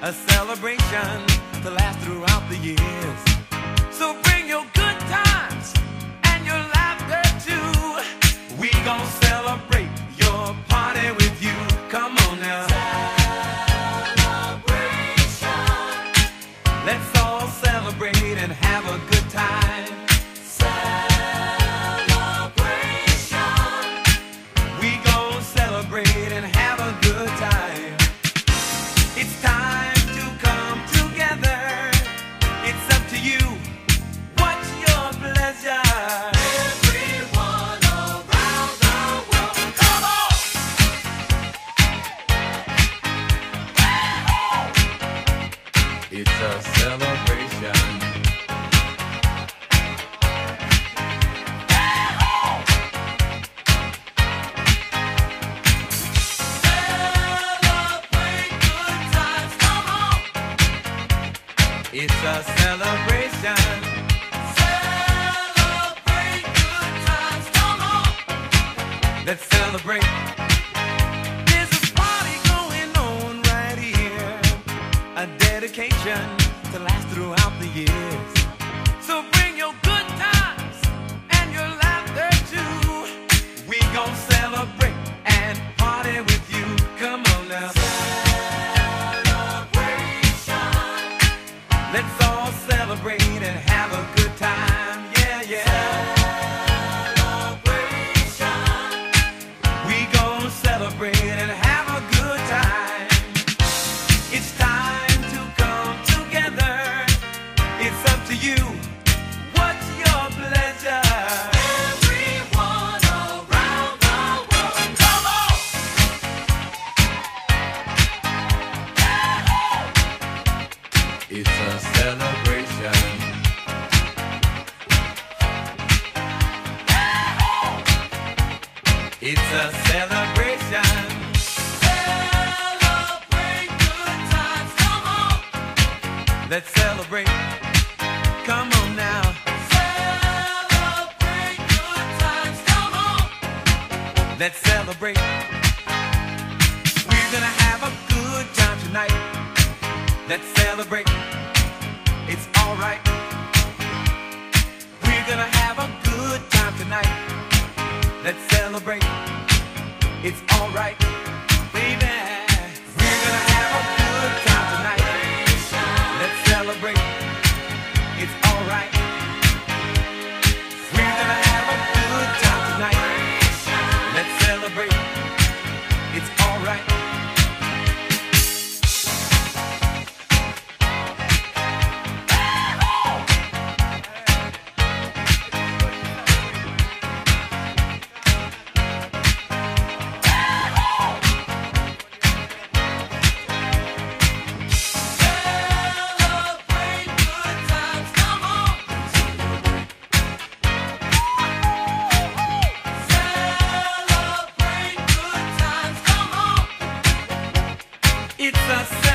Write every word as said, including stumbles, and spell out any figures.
a celebration to last throughout the years. So bring your good times and your laughter too. We gon' celebrate your party with you. Come on now. Celebration. Let's all celebrate and have a good time. Celebration. We gon' celebrate and have a good time. It's time to come together. It's up to you. What's your pleasure? Everyone around the world, come on! It's a celebration. It's a celebration. Celebrate good times, come on. Let's celebrate. There's a party going on right here, a dedication to last throughout the years. So bring your good times and your laughter too. We gon' celebrate and party with you. Come on now. Let's all celebrate and have a good time, yeah, yeah. Celebration. We gon' celebrate and have a good time. It's time to come together. It's up to you. What's your pleasure? Everyone around the world, come on! It's a celebration. It's a celebration. Celebrate good times, come on. Let's celebrate. Come on now. Celebrate good times, come on. Let's celebrate. We're gonna have a good time tonight. Let's celebrate. It's alright. We're gonna have a good time tonight. Let's celebrate. It's alright, baby. We're gonna have a good time tonight. Let's celebrate. It's alright. We're gonna have a good time tonight. Let's celebrate. It's alright. It's a